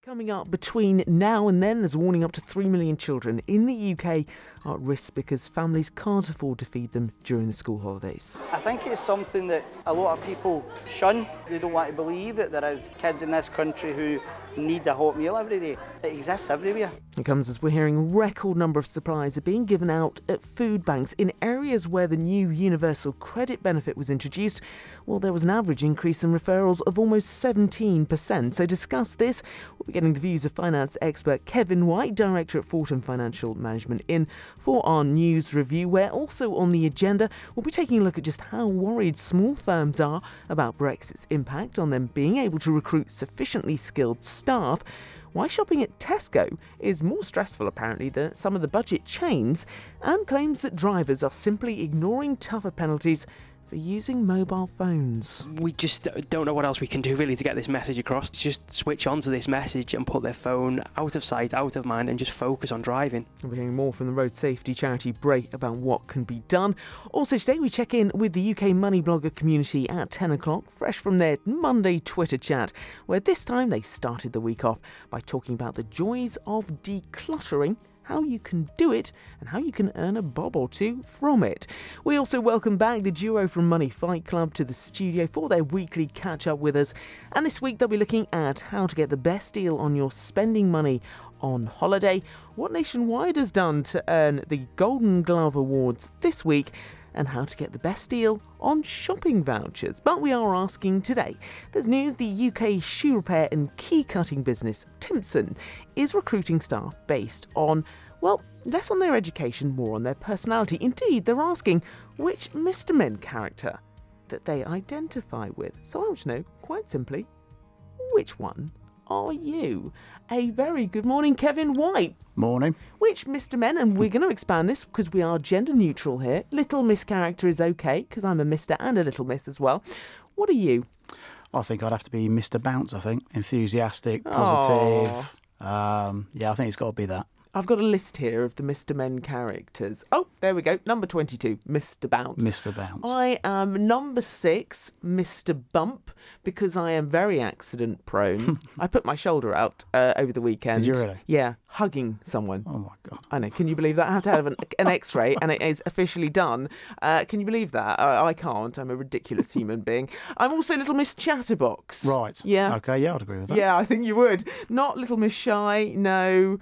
Coming up between now and then, there's a warning up to 3 million children in the UK are at risk because families can't afford to feed them during the school holidays. I think it's something that a lot of people shun. They don't want to believe that there is kids in this country who need a hot meal every day. It exists everywhere. It comes as we're hearing a record number of supplies are being given out at food banks in areas where the new universal credit benefit was introduced. Well, there was an average increase in referrals of almost 17%. So to discuss this, we'll be getting the views of finance expert Kevin White, director at Fortum Financial Management, in for our news review, where also on the agenda we'll be taking a look at just how worried small firms are about Brexit's impact on them being able to recruit sufficiently skilled staff, why shopping at Tesco is more stressful apparently than some of the budget chains, and claims that drivers are simply ignoring tougher penalties for using mobile phones. We just don't know what else we can do really to get this message across. Just switch on to this message and put their phone out of sight, out of mind, and just focus on driving. We're hearing more from the road safety charity Break about what can be done. Also today we check in with the UK money blogger community at 10 o'clock, fresh from their Monday Twitter chat, where this time they started the week off by talking about the joys of decluttering, how you can do it, and how you can earn a bob or two from it. We also welcome back the duo from Money Fight Club to the studio for their weekly catch-up with us. And this week they'll be looking at how to get the best deal on your spending money on holiday, what Nationwide has done to earn the Golden Glove Awards this week, and how to get the best deal on shopping vouchers. But we are asking today, there's news the UK shoe repair and key cutting business Timpson is recruiting staff based on, well, less on their education, more on their personality. Indeed, they're asking which Mr. Men character that they identify with. So I want to know, quite simply, which one are you? A very good morning, Kevin White. Morning. Which Mr. Men, and we're going to expand this because we are gender neutral here. Little Miss character is okay because I'm a Mr. and a Little Miss as well. What are you? I think I'd have to be Mr. Bounce, I think. Enthusiastic, positive. Yeah, I think it's got to be that. I've got a list here of the Mr. Men characters. Oh, there we go. Number 22, Mr. Bounce. Mr. Bounce. I am number 6, Mr. Bump, because I am very accident prone. I put my shoulder out over the weekend. Did you really? Yeah, hugging someone. Oh, my God. I know. Can you believe that? I have to have an X-ray and it is officially done. Can you believe that? I can't. I'm a ridiculous human being. I'm also Little Miss Chatterbox. Right. Yeah. Okay, yeah, I'd agree with that. Yeah, I think you would. Not Little Miss Shy. No.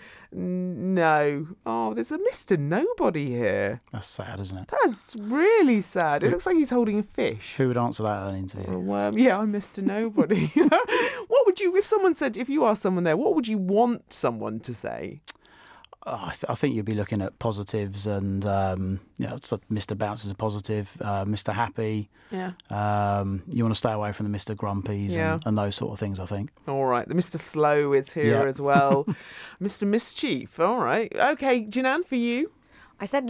Oh, there's a Mr. Nobody here. That's sad, isn't it? That's really sad. It looks like he's holding a fish. Who would answer that at an interview? Or a worm. Yeah, I'm Mr. Nobody. What would you, if someone said, if you asked someone there, what would you want someone to say? I think you'd be looking at positives and, so Mr. Bounce is a positive, Mr. Happy. Yeah. You want to stay away from the Mr. Grumpies and those sort of things, I think. All right. The Mr. Slow is here as well. Mr. Mischief. All right. Okay, Jinan, for you? I said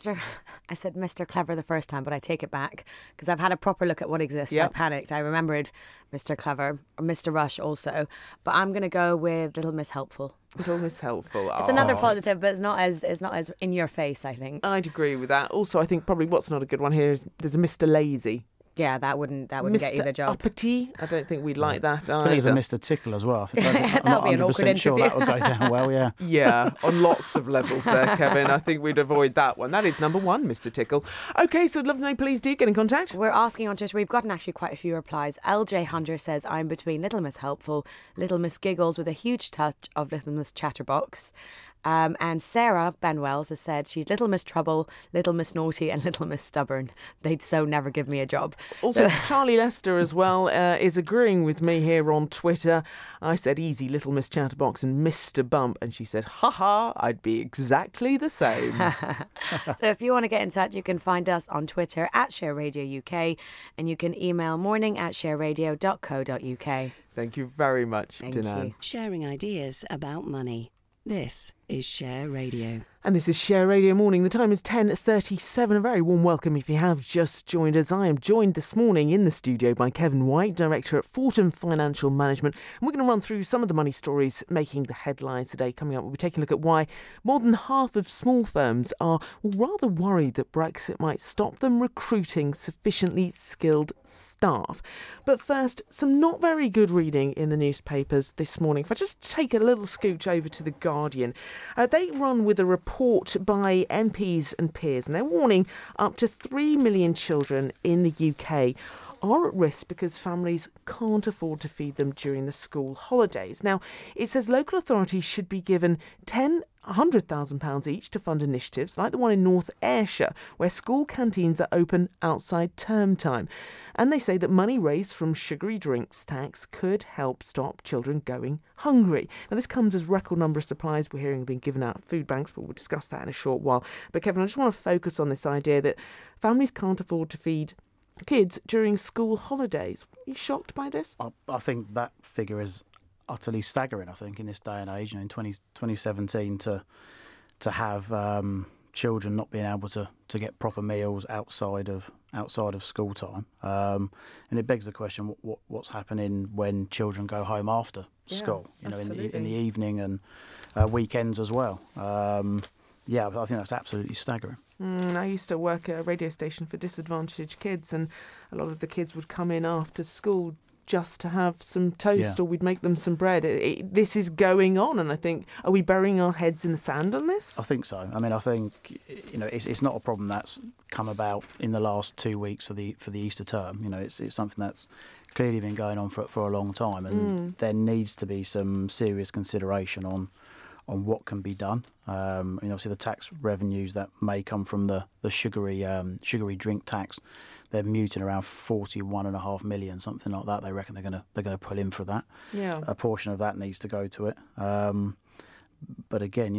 Mr. Clever the first time, but I take it back because I've had a proper look at what exists. Yep. I panicked. I remembered Mr. Clever, or Mr. Rush also, but I'm going to go with Little Miss Helpful. Little Miss Helpful. It's another positive, but it's not as in your face, I think. I'd agree with that. Also, I think probably what's not a good one here is there's a Mr. Lazy. Yeah, that wouldn't get you the job. Uppity, I don't think we'd like that either. I think it's a Mr. Tickle as well. I'm not be an awkward 100% sure interview. that would go down well, yeah. Yeah, on lots of levels there, Kevin. I think we'd avoid that one. That is number 1, Mr. Tickle. Okay, so I'd love to know, please do get in contact. We're asking on Twitter. We've gotten actually quite a few replies. LJ Hunter says, I'm between Little Miss Helpful, Little Miss Giggles with a huge touch of Little Miss Chatterbox. And Sarah Benwells has said she's Little Miss Trouble, Little Miss Naughty and Little Miss Stubborn. They'd so never give me a job. Also, Charlie Lester as well is agreeing with me here on Twitter. I said easy Little Miss Chatterbox and Mr. Bump, and she said, haha, I'd be exactly the same. So if you want to get in touch, you can find us on Twitter at Share Radio UK, and you can email morning@shareradio.co.uk. Thank you very much, Thank Dinan. you. Sharing ideas about money. This is Share Radio. And this is Share Radio Morning. The time is 10:37. A very warm welcome if you have just joined us. I am joined this morning in the studio by Kevin White, Director at Fortum Financial Management. And we're going to run through some of the money stories making the headlines today. Coming up, we'll be taking a look at why more than half of small firms are rather worried that Brexit might stop them recruiting sufficiently skilled staff. But first, some not very good reading in the newspapers this morning. If I just take a little scooch over to The Guardian, they run with a report by MPs and peers, and they're warning up to 3 million children in the UK are at risk because families can't afford to feed them during the school holidays. Now, it says local authorities should be given £100,000 each to fund initiatives like the one in North Ayrshire, where school canteens are open outside term time. And they say that money raised from sugary drinks tax could help stop children going hungry. Now, this comes as record number of supplies we're hearing have been given out at food banks, but we'll discuss that in a short while. But Kevin, I just want to focus on this idea that families can't afford to feed kids during school holidays. Are you shocked by this? I think that figure is utterly staggering. I think in this day and age, in 2017, to have children not being able to get proper meals outside of school time, and it begs the question: what's happening when children go home after school? In the evening and weekends as well. I think that's absolutely staggering. I used to work at a radio station for disadvantaged kids, and a lot of the kids would come in after school just to have some toast, or we'd make them some bread. This is going on, and I think, are we burying our heads in the sand on this? I think so. I mean, I think it's not a problem that's come about in the last 2 weeks for the Easter term. It's something that's clearly been going on for a long time, and there needs to be some serious consideration on what can be done. Obviously the tax revenues that may come from the sugary drink tax, they're muting around 41.5 million, something like that. They reckon they're gonna pull in for that. Yeah, a portion of that needs to go to it. But again,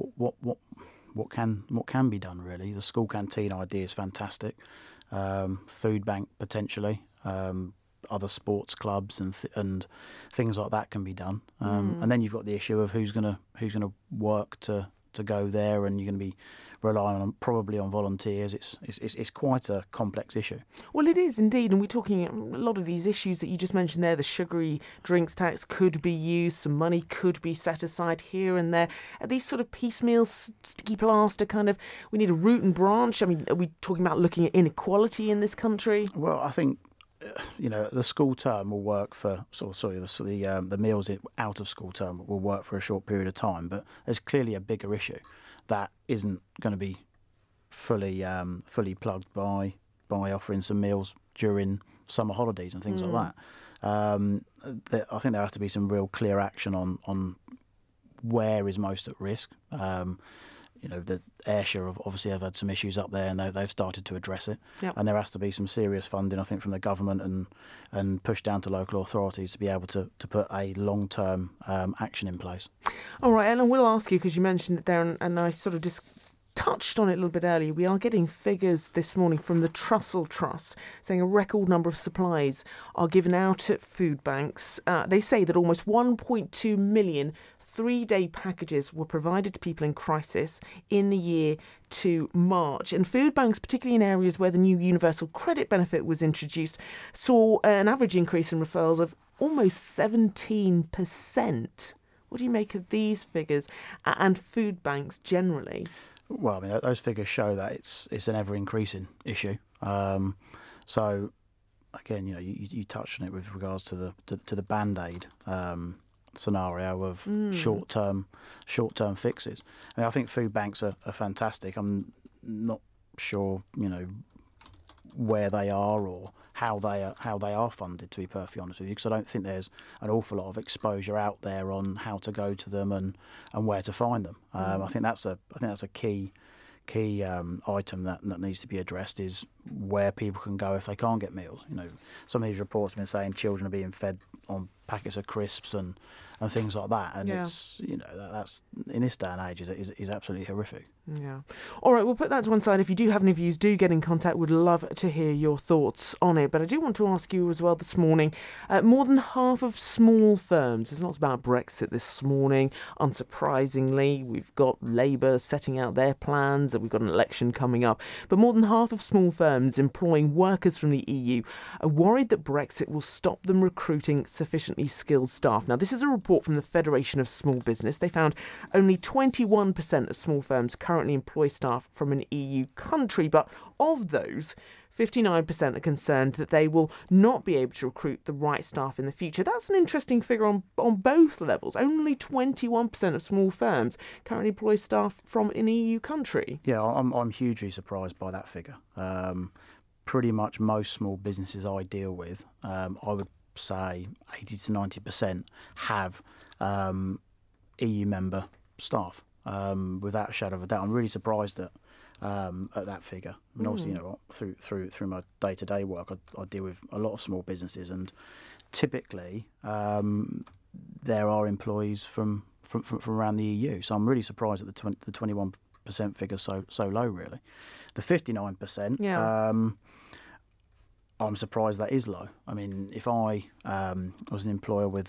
what can be done really? The school canteen idea is fantastic. Food bank potentially. Other sports clubs and things like that can be done, and then you've got the issue of who's gonna work to go there, and you're going to be relying probably on volunteers. It's quite a complex issue. Well, it is indeed, and we're talking a lot of these issues that you just mentioned there. The sugary drinks tax could be used, some money could be set aside here and there. Are these sort of piecemeal, sticky plaster kind of? We need a root and branch. I mean, are we talking about looking at inequality in this country? Well, I think the school term will work for the meals out of school term will work for a short period of time, but there's clearly a bigger issue that isn't going to be fully plugged by offering some meals during summer holidays and things like that. I think there has to be some real clear action on where is most at risk. The Ayrshire obviously have had some issues up there, and they've started to address it. Yep. And there has to be some serious funding, I think, from the government and push down to local authorities to be able to put a long-term action in place. All right, and I will ask you, because you mentioned it there, and I sort of just touched on it a little bit earlier. We are getting figures this morning from the Trussell Trust saying a record number of supplies are given out at food banks. They say that almost 1.2 million 3-day packages were provided to people in crisis in the year to March. And food banks, particularly in areas where the new universal credit benefit was introduced, saw an average increase in referrals of almost 17%. What do you make of these figures and food banks generally? Well, I mean, those figures show that it's an ever-increasing issue. So, again, you touched on it with regards to the Band-Aid scenario of short-term fixes. I mean, I think food banks are fantastic. I'm not sure, where they are or how they are funded, to be perfectly honest with you, because I don't think there's an awful lot of exposure out there on how to go to them and where to find them. I think that's a key item that needs to be addressed, is where people can go if they can't get meals. Some of these reports have been saying children are being fed on packets of crisps and things like that, and it's that's in this day and age is absolutely horrific. Yeah. All right, we'll put that to one side. If you do have any views, do get in contact. Would love to hear your thoughts on it. But I do want to ask you as well this morning, more than half of small firms, it's not about Brexit this morning, unsurprisingly. We've got Labour setting out their plans, and we've got an election coming up. But more than half of small firms employing workers from the EU are worried that Brexit will stop them recruiting sufficiently skilled staff. Now, this is a report from the Federation of Small Business. They found only 21% of small firms currently employ staff from an EU country, but of those, 59% are concerned that they will not be able to recruit the right staff in the future. That's an interesting figure on both levels. Only 21% of small firms currently employ staff from an EU country. Yeah, I'm hugely surprised by that figure. Pretty much most small businesses I deal with, I would say 80 to 90% have EU member staff. Without a shadow of a doubt, I'm really surprised at that figure. And also, through my day-to-day work, I deal with a lot of small businesses, and typically there are employees from around the EU. So I'm really surprised at the 21% figure so low. Really, the 59%. Yeah. I'm surprised that is low. I mean, if I was an employer with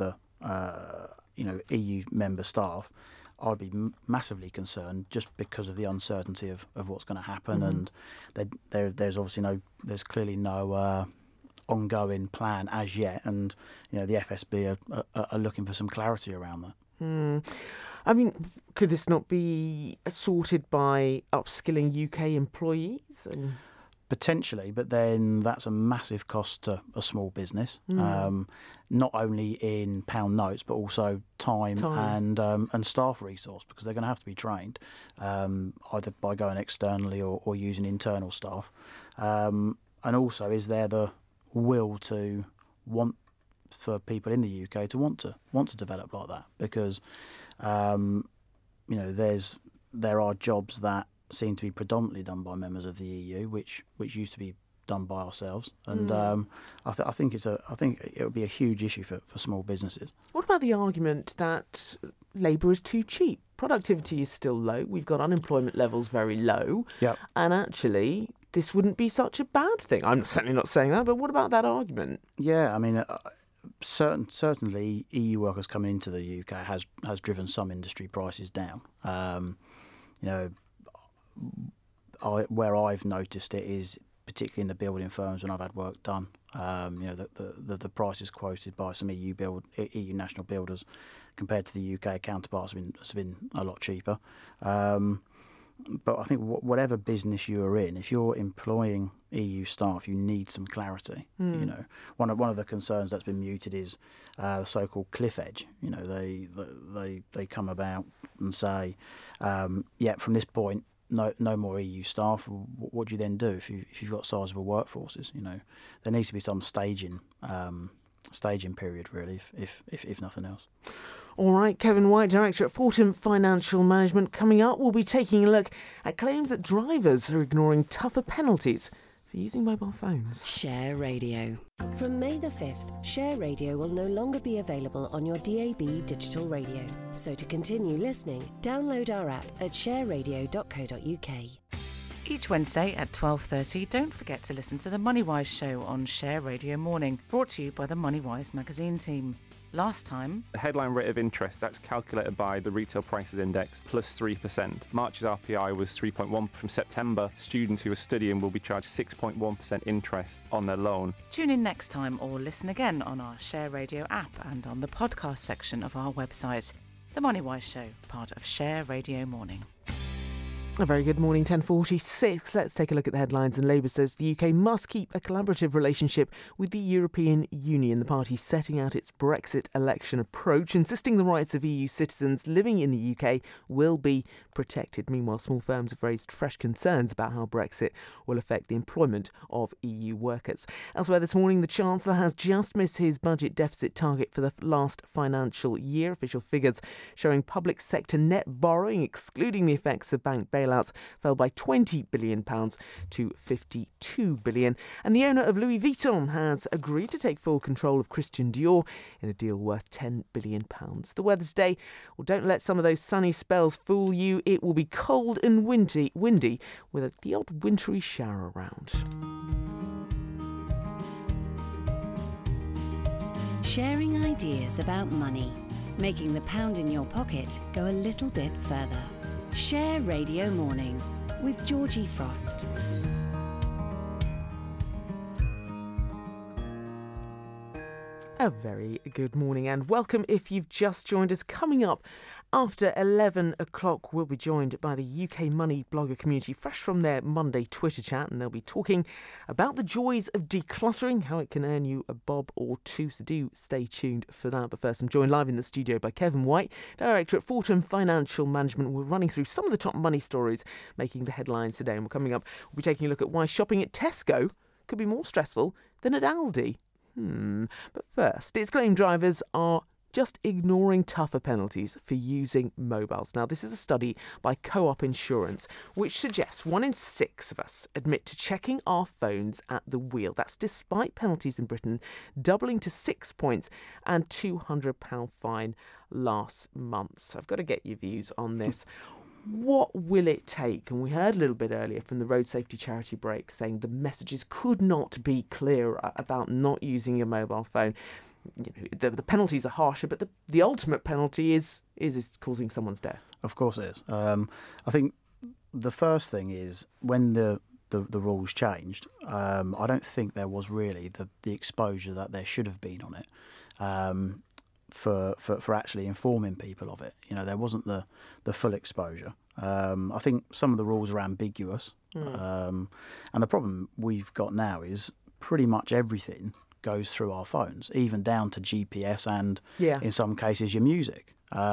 EU member staff, I'd be massively concerned just because of the uncertainty of what's going to happen, and there's obviously there's clearly no ongoing plan as yet, and the FSB are looking for some clarity around that. I mean, could this not be sorted by upskilling UK employees? Potentially, but then that's a massive cost to a small business, not only in pound notes, but also time. And staff resource, because they're going to have to be trained, either by going externally or using internal staff. And also, is there the will to want for people in the UK to want to develop like that? Because there are jobs that seem to be predominantly done by members of the EU, which used to be done by ourselves, and I think it would be a huge issue for small businesses. What about the argument that labour is too cheap? Productivity is still low. We've got unemployment levels very low, and actually this wouldn't be such a bad thing. I'm certainly not saying that, but what about that argument? Yeah, I mean, certainly EU workers coming into the UK has driven some industry prices down. Where I've noticed it is particularly in the building firms when I've had work done. The prices quoted by some EU national builders compared to the UK counterparts has been a lot cheaper. But I think whatever business you are in, if you're employing EU staff, you need some clarity. One of the concerns that's been muted is the so-called cliff edge. They come about and say, from this point, no more EU staff. What do you then do if you've got sizable workforces? There needs to be some staging period, really, if nothing else. All right, Kevin White, Director at Fortum Financial Management. Coming up, we'll be taking a look at claims that drivers are ignoring tougher penalties for using mobile phones. Share Radio. From May the 5th, Share Radio will no longer be available on your DAB digital radio. So to continue listening, download our app at shareradio.co.uk. Each Wednesday at 12:30, don't forget to listen to The MoneyWise Show on Share Radio Morning, brought to you by the MoneyWise magazine team. Last time, the headline rate of interest, that's calculated by the Retail Prices Index, plus 3%. March's RPI was 3.1%. From September, students who are studying will be charged 6.1% interest on their loan. Tune in next time or listen again on our Share Radio app and on the podcast section of our website. The MoneyWise Show, part of Share Radio Morning. A very good morning, 10:46. Let's take a look at the headlines. And Labour says the UK must keep a collaborative relationship with the European Union. The party setting out its Brexit election approach, insisting the rights of EU citizens living in the UK will be protected. Meanwhile, small firms have raised fresh concerns about how Brexit will affect the employment of EU workers. Elsewhere this morning, the Chancellor has just missed his budget deficit target for the last financial year. Official figures showing public sector net borrowing, excluding the effects of bank bailouts, bailouts fell by £20 billion to £52 billion. And the owner of Louis Vuitton has agreed to take full control of Christian Dior in a deal worth £10 billion. The weather today, well, don't let some of those sunny spells fool you. It will be cold and windy with the odd wintry shower around. Sharing ideas about money, making the pound in your pocket go a little bit further. Share Radio Morning with Georgie Frost. A very good morning and welcome if you've just joined us. Coming up after 11 o'clock, we'll be joined by the UK Money blogger community, fresh from their Monday Twitter chat, and they'll be talking about the joys of decluttering, how it can earn you a bob or two, so do stay tuned for that. But first, I'm joined live in the studio by Kevin White, Director at Fortum Financial Management. We're running through some of the top money stories making the headlines today, and we're coming up, we'll be taking a look at why shopping at Tesco could be more stressful than at Aldi. But first, it's claimed drivers are just ignoring tougher penalties for using mobiles. Now, this is a study by Co-op Insurance, which suggests 1 in 6 of us admit to checking our phones at the wheel. That's despite penalties in Britain doubling to 6 points and £200 fine last month. So I've got to get your views on this. What will it take? And we heard a little bit earlier from the road safety charity break saying the messages could not be clearer about not using your mobile phone. You know, the penalties are harsher, but the ultimate penalty is causing someone's death. Of course it is. I think the first thing is when the rules changed, I don't think there was really the exposure that there should have been on it. For actually informing people of it. You know, there wasn't the full exposure. I think some of the rules are ambiguous. And the problem we've got now is pretty much everything goes through our phones, even down to GPS and in some cases your music.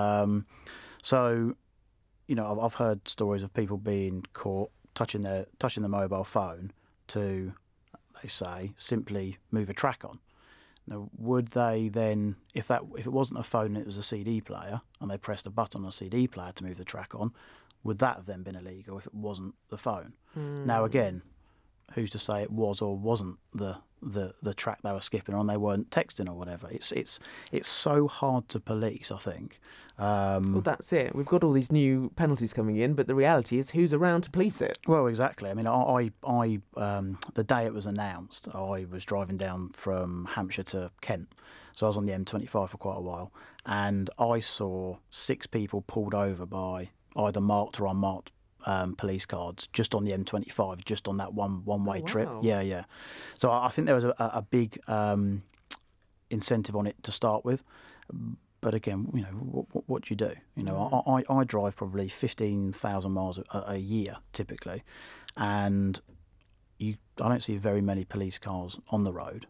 So, you know, I've heard stories of people being caught touching the mobile phone to, they say, simply move a track on. Now, would they then, if it wasn't a phone and it was a CD player, and they pressed a button on a CD player to move the track on, would that have then been illegal if it wasn't the phone? Now, again, who's to say it was or wasn't the track they were skipping on? They weren't texting or whatever. It's so hard to police, I think. Well, that's it. We've got all these new penalties coming in, but the reality is, who's around to police it? Well, exactly. I mean, I the day it was announced, I was driving down from Hampshire to Kent, so I was on the M25 for quite a while, and I saw 6 people pulled over by either marked or unmarked police cards just on the M25, just on that one-way trip. Yeah. So I think there was a big incentive on it to start with. But again, you know, what do you do? You know, I drive probably 15,000 miles a year typically, and I don't see very many police cars on the road.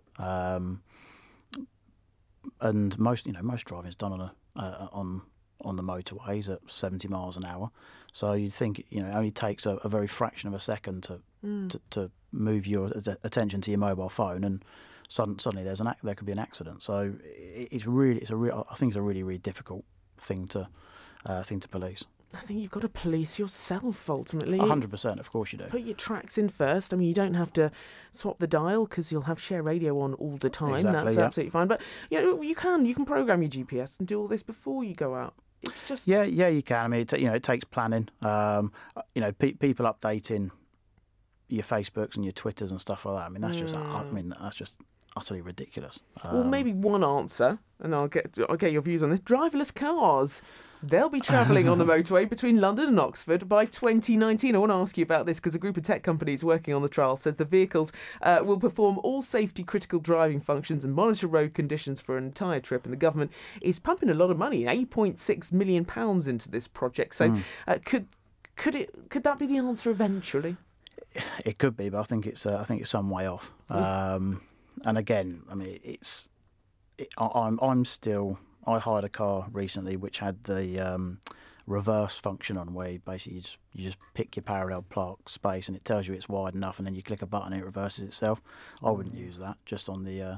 And most driving is done on the motorways at 70 miles an hour. So you'd think, you know, it only takes a very fraction of a second to move your attention to your mobile phone, and suddenly there could be an accident. So I think it's a really, really difficult thing to police. I think you've got to police yourself ultimately. 100%, of course you do. Put your tracks in first. I mean, you don't have to swap the dial because you'll have Share Radio on all the time. Exactly, that's absolutely fine. But you know, you can program your GPS and do all this before you go out. It's just yeah, you can. I mean, it takes planning. People updating your Facebooks and your Twitters and stuff like that. I mean, that's just utterly ridiculous. Well, maybe one answer, and I'll get your views on this. Driverless cars. They'll be travelling on the motorway between London and Oxford by 2019. I want to ask you about this because a group of tech companies working on the trial says the vehicles will perform all safety-critical driving functions and monitor road conditions for an entire trip. And the government is pumping a lot of money, £8.6 million into this project. So could that be the answer eventually? It could be, but I think it's some way off. And again, I mean, I hired a car recently which had the reverse function on, where you just pick your parallel park space and it tells you it's wide enough, and then you click a button and it reverses itself. I wouldn't use that just on the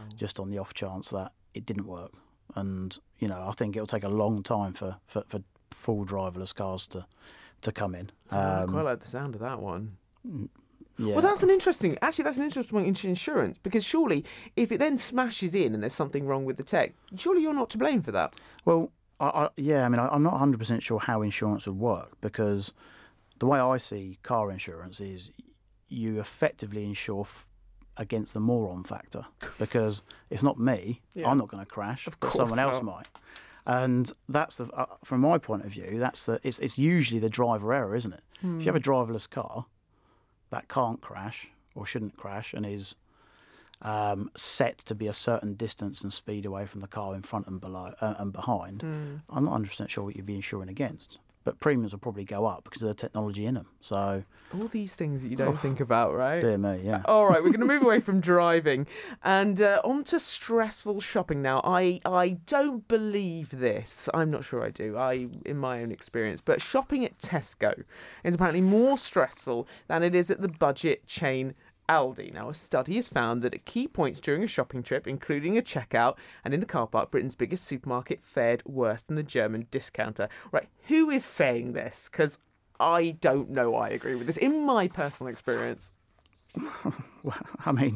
off chance that it didn't work. And you know, I think it'll take a long time for full driverless cars to come in. I quite like the sound of that one. Yeah. Well, that's an interesting point into insurance, because surely if it then smashes in and there's something wrong with the tech, surely you're not to blame for that. Well, I'm not 100% sure how insurance would work, because the way I see car insurance is you effectively insure against the moron factor, because it's not me. Yeah. I'm not going to crash, Of but course someone else not. might. And that's from my point of view, it's usually the driver error, isn't it? If you have a driverless car that can't crash or shouldn't crash and is set to be a certain distance and speed away from the car in front and below and behind, I'm not 100% sure what you'd be insuring against. But premiums will probably go up because of the technology in them. So all these things that you don't think about, right? Dear me, yeah. All right, we're going to move away from driving and on to stressful shopping now. I don't believe this. I'm not sure I do, in my own experience. But shopping at Tesco is apparently more stressful than it is at the budget chain Aldi. Now, a study has found that at key points during a shopping trip, including a checkout and in the car park, Britain's biggest supermarket fared worse than the German discounter. Right, who is saying this? Because I don't know I agree with this, in my personal experience. Well, I mean,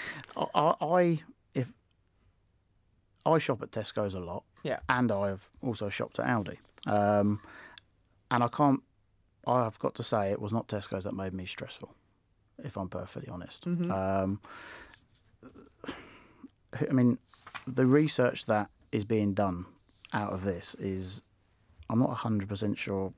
if I shop at Tesco's a lot, yeah, and I have also shopped at Aldi, and I've got to say it was not Tesco's that made me stressful, if I'm perfectly honest. I mean, the research that is being done out of this is, I'm not 100% sure,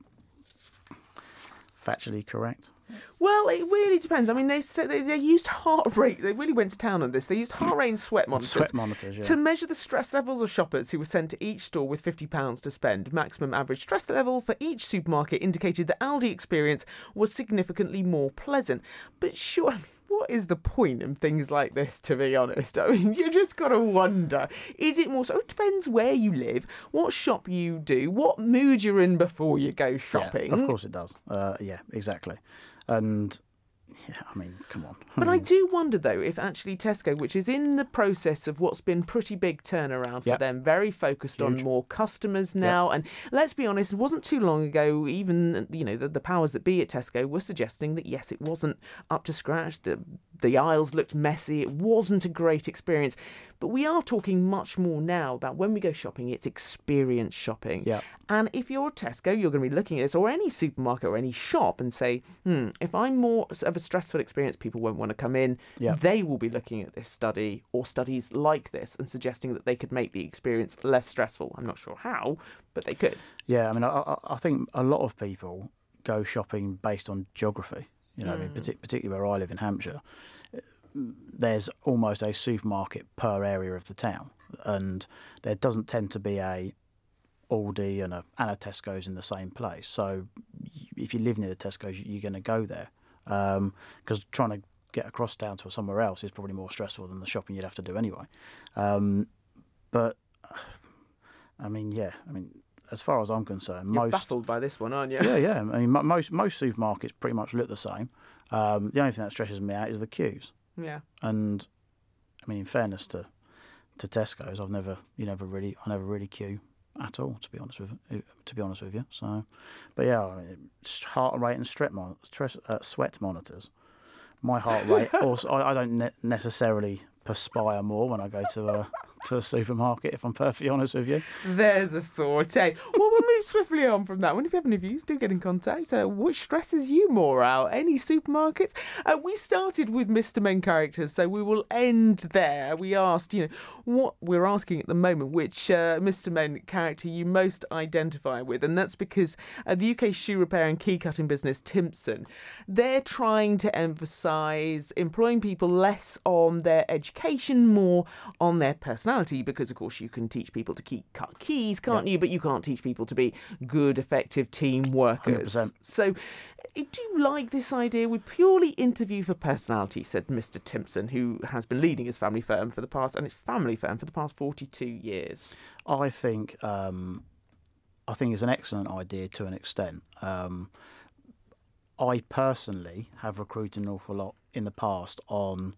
factually correct. Well, it really depends. I mean, they used heart rate. They really went to town on this. They used heart rate and sweat monitors. Yeah. To measure the stress levels of shoppers who were sent to each store with £50 to spend. Maximum average stress level for each supermarket indicated the Aldi experience was significantly more pleasant. But sure, what is the point in things like this, to be honest? I mean, you just got to wonder, is it more so? It depends where you live, what shop you do, what mood you're in before you go shopping. Yeah, of course it does. Yeah, exactly. And yeah, I mean, come on. But I do wonder, though, if actually Tesco, which is in the process of what's been pretty big turnaround for them, very focused on more customers now. And let's be honest, it wasn't too long ago, even, the powers that be at Tesco were suggesting that, yes, it wasn't up to scratch. The aisles looked messy. It wasn't a great experience. But we are talking much more now about when we go shopping, it's experience shopping. Yeah. And if you're at Tesco, you're going to be looking at this, or any supermarket or any shop, and say, if I'm more of a stressful experience, people won't want to come in. Yeah. They will be looking at this study or studies like this and suggesting that they could make the experience less stressful. I'm not sure how, but they could. Yeah, I mean, I think a lot of people go shopping based on geography. I mean, particularly where I live in Hampshire, there's almost a supermarket per area of the town, and there doesn't tend to be a Aldi and a Tesco's in the same place. So if you live near the Tesco's, you're going to go there, because trying to get across town to somewhere else is probably more stressful than the shopping you'd have to do anyway. But I mean, as far as I'm concerned, You're baffled by this one, aren't you? Yeah. I mean, most supermarkets pretty much look the same. The only thing that stresses me out is the queues. Yeah. And I mean, in fairness to Tesco's, I never really queue at all, to be honest with you. So, but yeah, I mean, heart rate and sweat monitors. My heart rate also, I don't necessarily perspire more when I go to a supermarket, if I'm perfectly honest with you. There's a thought, eh? Well, we'll move swiftly on from that one. If you have any views, do get in contact. Which stresses you more out? Any supermarkets? We started with Mr. Men characters, so we will end there. We asked, what we're asking at the moment, which Mr. Men character you most identify with, and that's because the UK shoe repair and key cutting business Timpson, they're trying to emphasise employing people less on their education, more on their personality, because of course you can teach people to cut keys, can't you? But you can't teach people to be good, effective team workers. 100%. So do you like this idea? We purely interview for personality, said Mr. Timpson, who has been leading his family firm for the past 42 years. I think it's an excellent idea to an extent. I personally have recruited an awful lot in the past on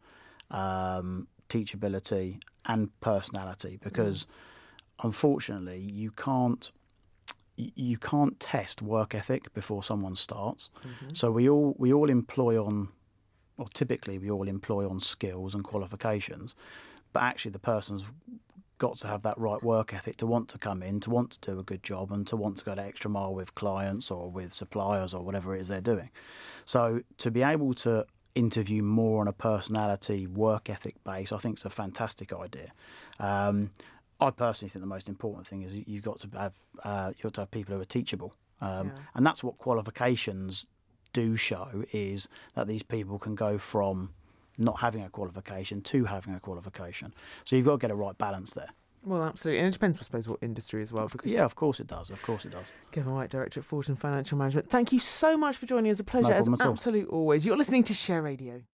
teachability and personality, because unfortunately you can't you can't test work ethic before someone starts. So we all employ on, or typically we all employ on skills and qualifications, but actually the person's got to have that right work ethic to want to come in, to want to do a good job, and to want to go the extra mile with clients or with suppliers or whatever it is they're doing. So to be able to interview more on a personality, work ethic base, I think is a fantastic idea. I personally think the most important thing is you've got to have people who are teachable, and that's what qualifications do show, is that these people can go from not having a qualification to having a qualification. So you've got to get a right balance there. Well, absolutely. And it depends, I suppose, what industry as well. Because of course it does. Of course it does. Kevin White, Director at Fortune Financial Management. Thank you so much for joining us. A pleasure, as problem at all. absolute always. You're listening to Share Radio.